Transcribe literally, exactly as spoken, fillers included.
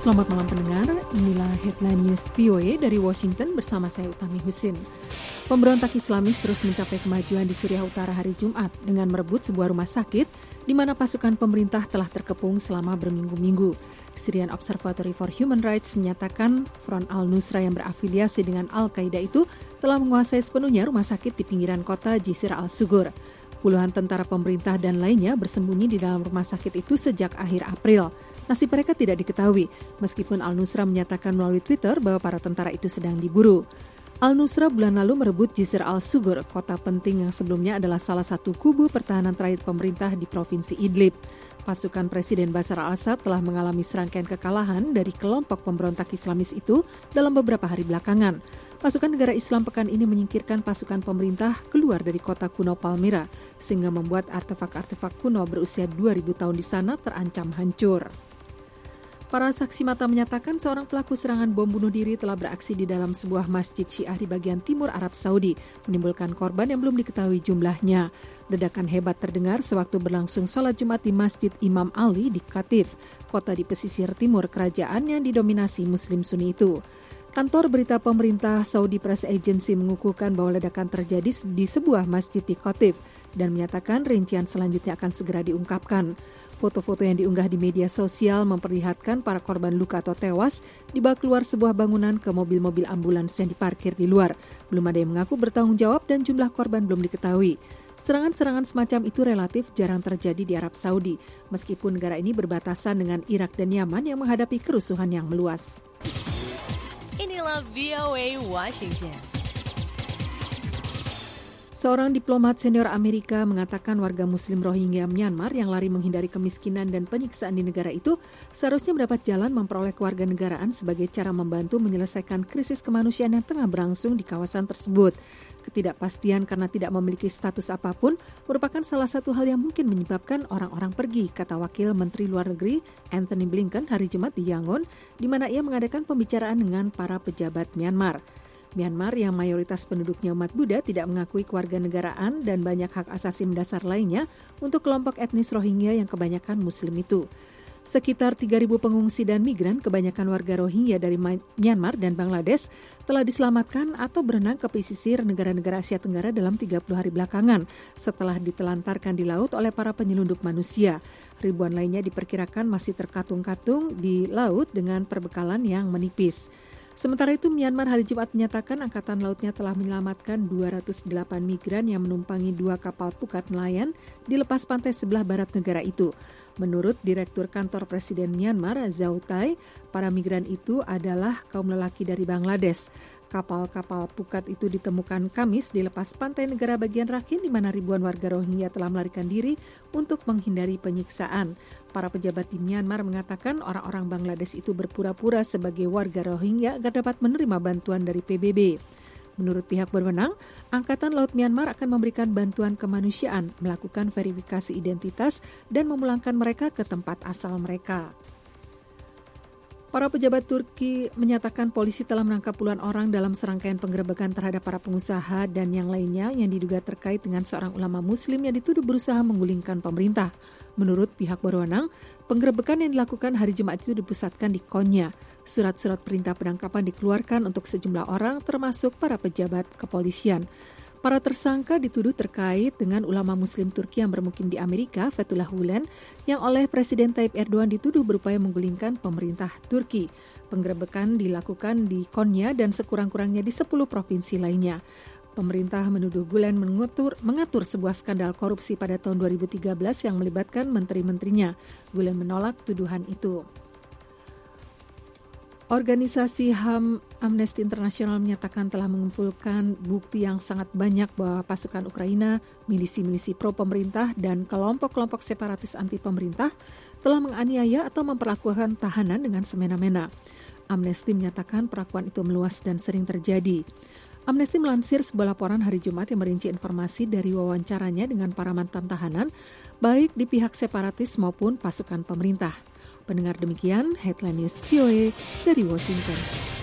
Selamat malam pendengar, inilah Headline News V O A dari Washington bersama saya Utami Husin. Pemberontak Islamis terus mencapai kemajuan di Suriah Utara hari Jumat dengan merebut sebuah rumah sakit di mana pasukan pemerintah telah terkepung selama berminggu-minggu. Syrian Observatory for Human Rights menyatakan Front al-Nusra yang berafiliasi dengan Al-Qaeda itu telah menguasai sepenuhnya rumah sakit di pinggiran kota Jisr al-Sugur. Puluhan tentara pemerintah dan lainnya bersembunyi di dalam rumah sakit itu sejak akhir April. Nasib mereka tidak diketahui, meskipun Al-Nusra menyatakan melalui Twitter bahwa para tentara itu sedang diburu. Al-Nusra bulan lalu merebut Jisr al-Sugur, kota penting yang sebelumnya adalah salah satu kubu pertahanan terakhir pemerintah di Provinsi Idlib. Pasukan Presiden Bashar al-Assad telah mengalami serangkaian kekalahan dari kelompok pemberontak Islamis itu dalam beberapa hari belakangan. Pasukan negara Islam pekan ini menyingkirkan pasukan pemerintah keluar dari kota kuno Palmyra, sehingga membuat artefak-artefak kuno berusia dua ribu tahun di sana terancam hancur. Para saksi mata menyatakan seorang pelaku serangan bom bunuh diri telah beraksi di dalam sebuah masjid Syiah di bagian timur Arab Saudi, menimbulkan korban yang belum diketahui jumlahnya. Ledakan hebat terdengar sewaktu berlangsung sholat Jumat di Masjid Imam Ali di Qatif, kota di pesisir timur kerajaan yang didominasi Muslim Sunni itu. Kantor berita pemerintah Saudi Press Agency mengukuhkan bahwa ledakan terjadi di sebuah masjid di Qatif dan menyatakan rincian selanjutnya akan segera diungkapkan. Foto-foto yang diunggah di media sosial memperlihatkan para korban luka atau tewas dibawa keluar sebuah bangunan ke mobil-mobil ambulans yang diparkir di luar. Belum ada yang mengaku bertanggung jawab dan jumlah korban belum diketahui. Serangan-serangan semacam itu relatif jarang terjadi di Arab Saudi, meskipun negara ini berbatasan dengan Irak dan Yaman yang menghadapi kerusuhan yang meluas. Inilah V O A Washington. Seorang diplomat senior Amerika mengatakan warga Muslim Rohingya Myanmar yang lari menghindari kemiskinan dan penyiksaan di negara itu seharusnya mendapat jalan memperoleh kewarganegaraan sebagai cara membantu menyelesaikan krisis kemanusiaan yang tengah berlangsung di kawasan tersebut. Ketidakpastian karena tidak memiliki status apapun merupakan salah satu hal yang mungkin menyebabkan orang-orang pergi, kata Wakil Menteri Luar Negeri Antony Blinken hari Jumat di Yangon, di mana ia mengadakan pembicaraan dengan para pejabat Myanmar. Myanmar yang mayoritas penduduknya umat Buddha tidak mengakui kewarganegaraan dan banyak hak asasi mendasar lainnya untuk kelompok etnis Rohingya yang kebanyakan Muslim itu. Sekitar tiga ribu pengungsi dan migran, kebanyakan warga Rohingya dari Myanmar dan Bangladesh, telah diselamatkan atau berenang ke pesisir negara-negara Asia Tenggara dalam tiga puluh hari belakangan setelah ditelantarkan di laut oleh para penyelundup manusia. Ribuan lainnya diperkirakan masih terkatung-katung di laut dengan perbekalan yang menipis. Sementara itu, Myanmar hari Jumat menyatakan Angkatan Lautnya telah menyelamatkan dua ratus delapan migran yang menumpangi dua kapal pukat nelayan di lepas pantai sebelah barat negara itu. Menurut Direktur Kantor Presiden Myanmar, Zhao Tai, para migran itu adalah kaum lelaki dari Bangladesh. Kapal-kapal pukat itu ditemukan Kamis di lepas pantai negara bagian Rakhine di mana ribuan warga Rohingya telah melarikan diri untuk menghindari penyiksaan. Para pejabat di Myanmar mengatakan orang-orang Bangladesh itu berpura-pura sebagai warga Rohingya agar dapat menerima bantuan dari P B B. Menurut pihak berwenang, Angkatan Laut Myanmar akan memberikan bantuan kemanusiaan, melakukan verifikasi identitas, dan memulangkan mereka ke tempat asal mereka. Para pejabat Turki menyatakan polisi telah menangkap puluhan orang dalam serangkaian penggerebekan terhadap para pengusaha dan yang lainnya yang diduga terkait dengan seorang ulama muslim yang dituduh berusaha menggulingkan pemerintah. Menurut pihak berwenang, penggerebekan yang dilakukan hari Jumat itu dipusatkan di Konya. Surat-surat perintah penangkapan dikeluarkan untuk sejumlah orang termasuk para pejabat kepolisian. Para tersangka dituduh terkait dengan ulama muslim Turki yang bermukim di Amerika, Fethullah Gülen, yang oleh Presiden Tayyip Erdogan dituduh berupaya menggulingkan pemerintah Turki. Penggerebekan dilakukan di Konya dan sekurang-kurangnya di sepuluh provinsi lainnya. Pemerintah menuduh Gülen mengatur, mengatur sebuah skandal korupsi pada tahun dua ribu tiga belas yang melibatkan menteri-menterinya. Gülen menolak tuduhan itu. Organisasi H A M Amnesty International menyatakan telah mengumpulkan bukti yang sangat banyak bahwa pasukan Ukraina, milisi-milisi pro-pemerintah, dan kelompok-kelompok separatis anti-pemerintah telah menganiaya atau memperlakukan tahanan dengan semena-mena. Amnesty menyatakan perlakuan itu meluas dan sering terjadi. Amnesty melansir sebuah laporan hari Jumat yang merinci informasi dari wawancaranya dengan para mantan tahanan, baik di pihak separatis maupun pasukan pemerintah. Pendengar demikian, Headline News V O A dari Washington.